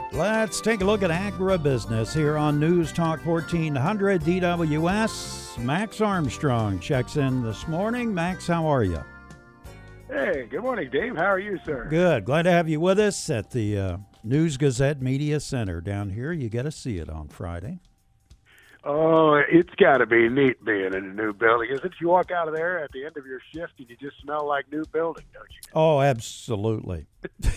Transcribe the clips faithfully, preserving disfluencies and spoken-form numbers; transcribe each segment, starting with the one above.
Let's take a look at agribusiness here on News Talk fourteen hundred D W S. Max Armstrong checks in this morning. Max, how are you? Hey, good morning, Dave. How are you, sir? Good. Glad to have you with us at the uh, News Gazette Media Center down here. You get to see it on Friday. Oh, it's got to be neat being in a new building, isn't it? You walk out of there at the end of your shift and you just smell like new building, don't you? Oh, absolutely.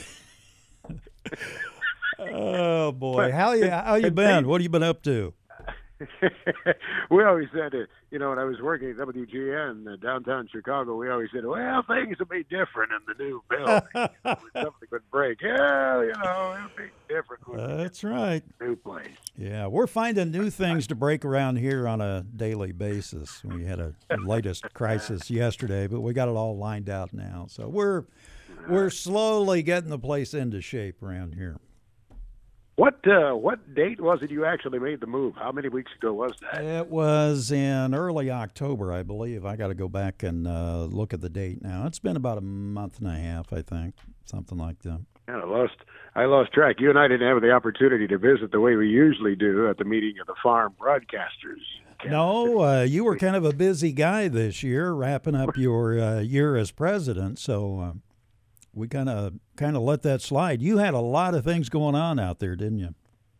Oh, boy. How you, how you been? What have you been up to? We always said, uh, you know, when I was working at W G N uh, downtown Chicago, we always said, well, things will be different in the new building. You know, something would break. Yeah, you know, it'll be different. Uh, that's right. New place. Yeah, we're finding new things to break around here on a daily basis. We had a latest crisis yesterday, but we got it all lined out now. So we're we're slowly getting the place into shape around here. What uh, what date was it you actually made the move? How many weeks ago was that? It was in early October, I believe. I got to go back and uh, look at the date now. It's been about a month and a half, I think, something like that. Yeah, I lost I lost track. You and I didn't have the opportunity to visit the way we usually do at the meeting of the farm broadcasters. No, uh, you were kind of a busy guy this year, wrapping up your uh, year as president, so uh, we kind of kind of let that slide. You had a lot of things going on out there, didn't you?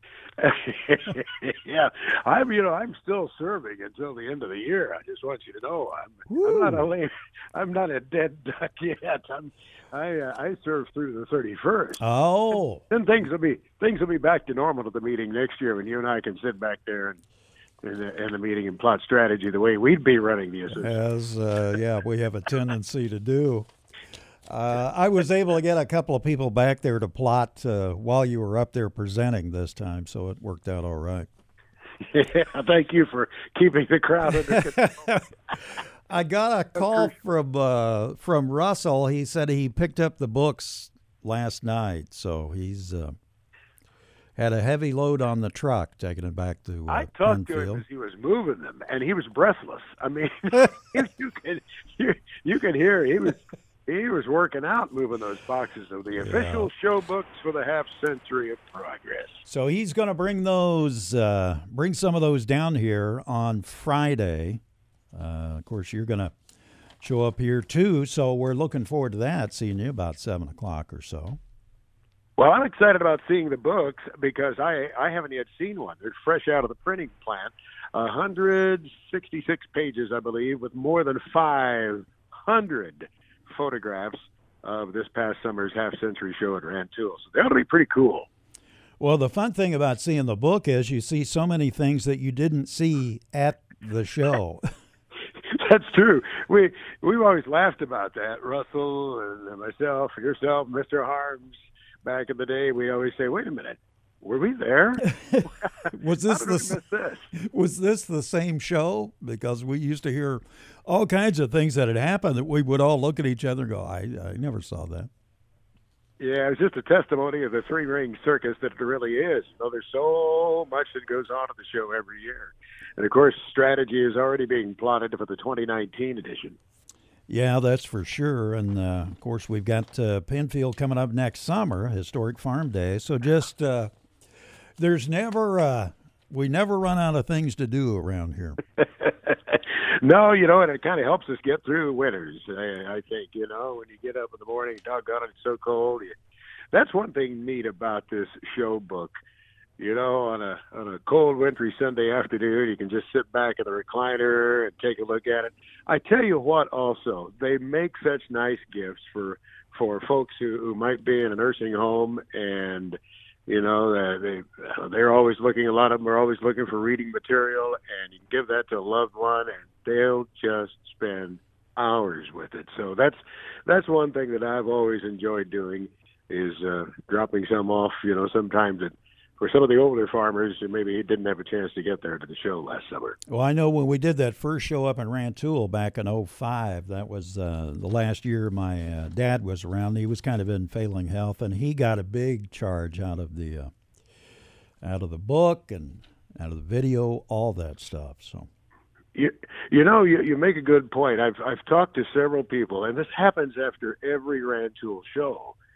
Yeah, I'm. You know, I'm still serving until the end of the year. I just want you to know, I'm. I'm not a lame, I'm not a dead duck yet. I'm. I uh, I serve through the thirty-first. Oh, then things will be things will be back to normal at the meeting next year when you and I can sit back there and. In the, in the meeting and plot strategy the way we'd be running the association. As uh, yeah, we have a tendency to do. Uh, I was able to get a couple of people back there to plot uh, while you were up there presenting this time, so it worked out all right. Yeah, thank you for keeping the crowd under control. I got a call from uh, from Russell. He said he picked up the books last night, so he's uh, had a heavy load on the truck, taking it back to uh, I talked to him as he was moving them, and he was breathless. I mean, you could you, you could hear he was he was working out moving those boxes of the Yeah. official show books for the half century of progress. So he's going to bring those, uh, bring some of those down here on Friday. Uh, of course, you're going to show up here too, so we're looking forward to that. Seeing you about seven o'clock or so. Well, I'm excited about seeing the books because I, I haven't yet seen one. They're fresh out of the printing plant. one hundred sixty-six pages, I believe, with more than five hundred photographs of this past summer's half-century show at Rantoul. So they ought to be pretty cool. Well, the fun thing about seeing the book is you see so many things that you didn't see at the show. That's true. We, we've always laughed about that, Russell and myself, yourself, Mister Harms. Back in the day, we always say, wait a minute, were we there? was this How did the we miss this? was this the same show? Because we used to hear all kinds of things that had happened that we would all look at each other and go, I, I never saw that. Yeah, it was just a testimony of the three-ring circus that it really is. You know, there's so much that goes on at the show every year. And, of course, strategy is already being plotted for the twenty nineteen edition. Yeah, that's for sure. And, uh, of course, we've got uh, Penfield coming up next summer, Historic Farm Day. So just uh, there's never uh, we never run out of things to do around here. No, you know, and it kind of helps us get through winters, I, I think. You know, when you get up in the morning, doggone it, it's so cold. You, that's one thing neat about this show book. You know, on a on a cold, wintry Sunday afternoon, you can just sit back in the recliner and take a look at it. I tell you what, also, they make such nice gifts for for folks who, who might be in a nursing home, and you know, they they're always looking. A lot of them are always looking for reading material, and you can give that to a loved one, and they'll just spend hours with it. So that's that's one thing that I've always enjoyed doing is uh, dropping some off. You know, sometimes it. For some of the older farmers who maybe didn't have a chance to get there to the show last summer. Well, I know when we did that first show up in Rantoul back in oh five, that was uh, the last year my uh, dad was around. He was kind of in failing health, and he got a big charge out of the uh, out of the book and out of the video, all that stuff. So, you you know, you you make a good point. I've I've talked to several people, and this happens after every Rantoul show.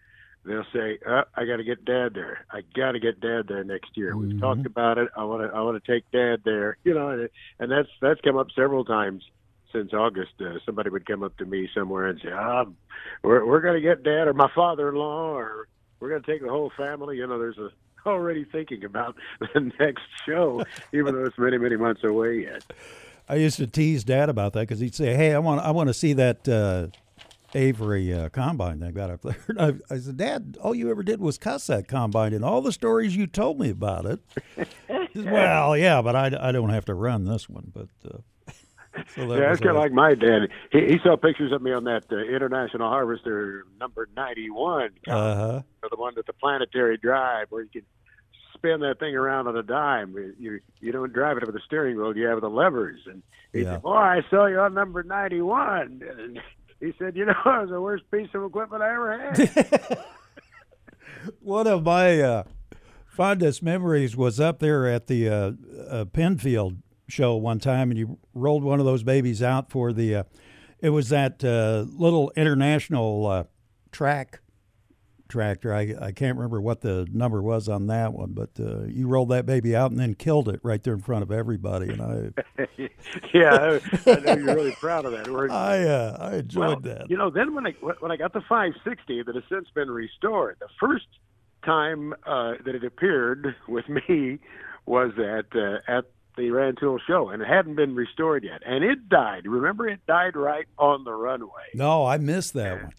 they'll say, uh, "I got to get Dad there. I got to get Dad there next year. We've Mhm. talked about it. I want to. I want to take Dad there." You know, and, and that's that's come up several times since August. Uh, somebody would come up to me somewhere and say, "Ah, we're we're going to get Dad, or my father-in-law, or we're going to take the whole family." You know, there's a already thinking about the next show, even though it's many many months away yet. I used to tease Dad about that because he'd say, "Hey, I want I want to see that." Uh, Avery uh, combine they got up there. And I, I said, Dad, all you ever did was cuss that combine and all the stories you told me about it. He said, well, yeah, but I, I don't have to run this one. But uh, so that yeah, was it's kind of a, like my dad. He, he saw pictures of me on that uh, International Harvester number ninety-one, uh-huh. the one at the Planetary Drive, where you can spin that thing around on a dime. You you don't drive it with the steering wheel; you have the levers. And he Yeah. said, "Boy, I saw you on number ninety-one." And he said, "You know, it was the worst piece of equipment I ever had." One of my uh, fondest memories was up there at the uh, uh, Penfield show one time, and you rolled one of those babies out for the. Uh, it was that uh, little international uh, track tractor. I I can't remember what the number was on that one, but uh, you rolled that baby out and then killed it right there in front of everybody, and I. yeah, I, I know you're really proud of that. We're, I uh, I enjoyed well, that. You know, then when I when I got the five sixty that has since been restored, the first time uh, that it appeared with me was at uh, at the Rantoul show, and it hadn't been restored yet, and it died. Remember, it died right on the runway. No, I missed that one.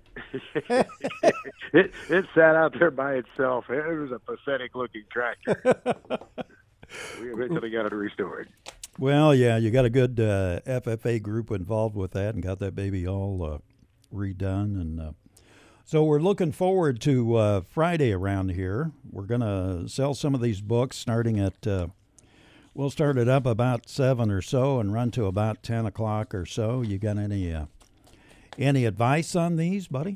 it it sat out there by itself. It was a pathetic looking tractor. We eventually got it restored. Well, yeah, you got a good uh, F F A group involved with that and got that baby all uh, redone. And uh, so we're looking forward to uh, Friday around here. We're going to sell some of these books starting at, uh, we'll start it up about seven or so and run to about ten o'clock or so. You got any uh, any advice on these, buddy?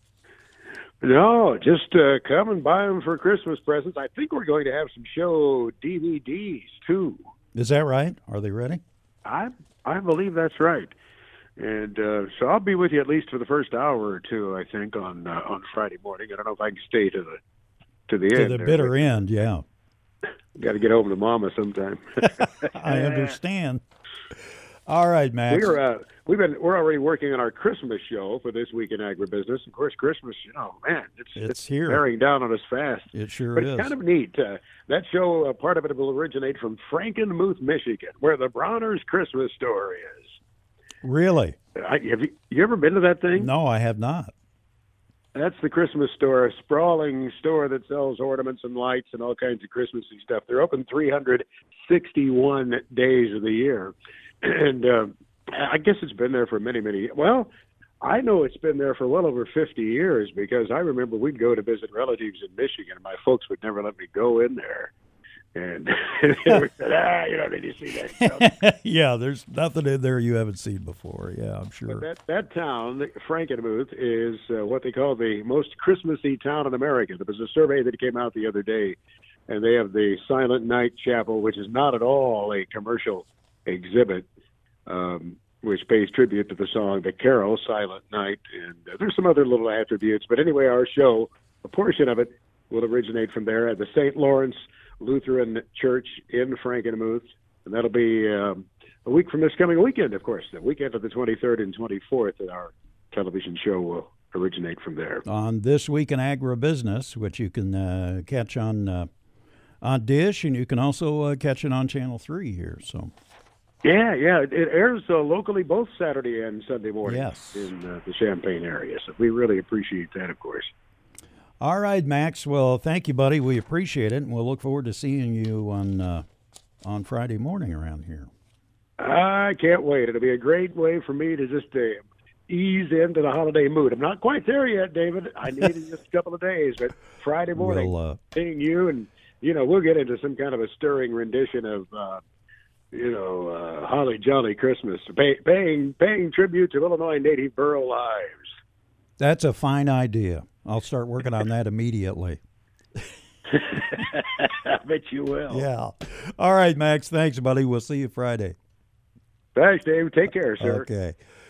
No, just uh, come and buy them for Christmas presents. I think we're going to have some show D V Ds too. Is that right? Are they ready? I I believe that's right, and uh, so I'll be with you at least for the first hour or two. I think on uh, on Friday morning. I don't know if I can stay to the to the To end. the there, bitter end, yeah. Got to get home to Mama sometime. I understand. All right, Max. We're uh, we've been we're already working on our Christmas show for this week in agribusiness. Of course, Christmas, oh man, it's It's it's here. bearing down on us fast. It sure But is. it's kind of neat. Uh, that show, uh, part of it will originate from Frankenmuth, Michigan, where the Bronner's Christmas store is. Really? I, have you, you ever been to that thing? No, I have not. That's the Christmas store, a sprawling store that sells ornaments and lights and all kinds of Christmassy stuff. They're open three hundred sixty-one days of the year. And uh, I guess it's been there for many, many, well, I know it's been there for well over fifty years because I remember we'd go to visit relatives in Michigan and my folks would never let me go in there. And they would say, ah, you don't need to see that stuff. Yeah, there's nothing in there you haven't seen before. Yeah, I'm sure. But that, that town, Frankenmuth, is uh, what they call the most Christmassy town in America. There was a survey that came out the other day, and they have the Silent Night Chapel, which is not at all a commercial exhibit, um, which pays tribute to the song, the carol, Silent Night. And uh, there's some other little attributes. But anyway, our show, a portion of it, will originate from there at the Saint Lawrence Lutheran Church in Frankenmuth. And that'll be um, a week from this coming weekend, of course. The weekend of the twenty-third and twenty-fourth, and our television show will originate from there. On This Week in Agribusiness, which you can uh, catch on uh, on Dish, and you can also uh, catch it on Channel three here. So. Yeah, yeah. It airs uh, locally both Saturday and Sunday morning Yes. in uh, the Champaign area. So we really appreciate that, of course. All right, Max. Well, thank you, buddy. We appreciate it, and we'll look forward to seeing you on uh, on Friday morning around here. I can't wait. It'll be a great way for me to just uh, ease into the holiday mood. I'm not quite there yet, David. I need just a couple of days, but Friday morning, We'll, uh, seeing you, and, you know, we'll get into some kind of a stirring rendition of, uh, you know, uh, Holly Jolly Christmas, pay, paying paying tribute to Illinois native borough lives. That's a fine idea. I'll start working on that immediately. I bet you will. Yeah. All right, Max. Thanks, buddy. We'll see you Friday. Thanks, Dave. Take care, sir. Okay.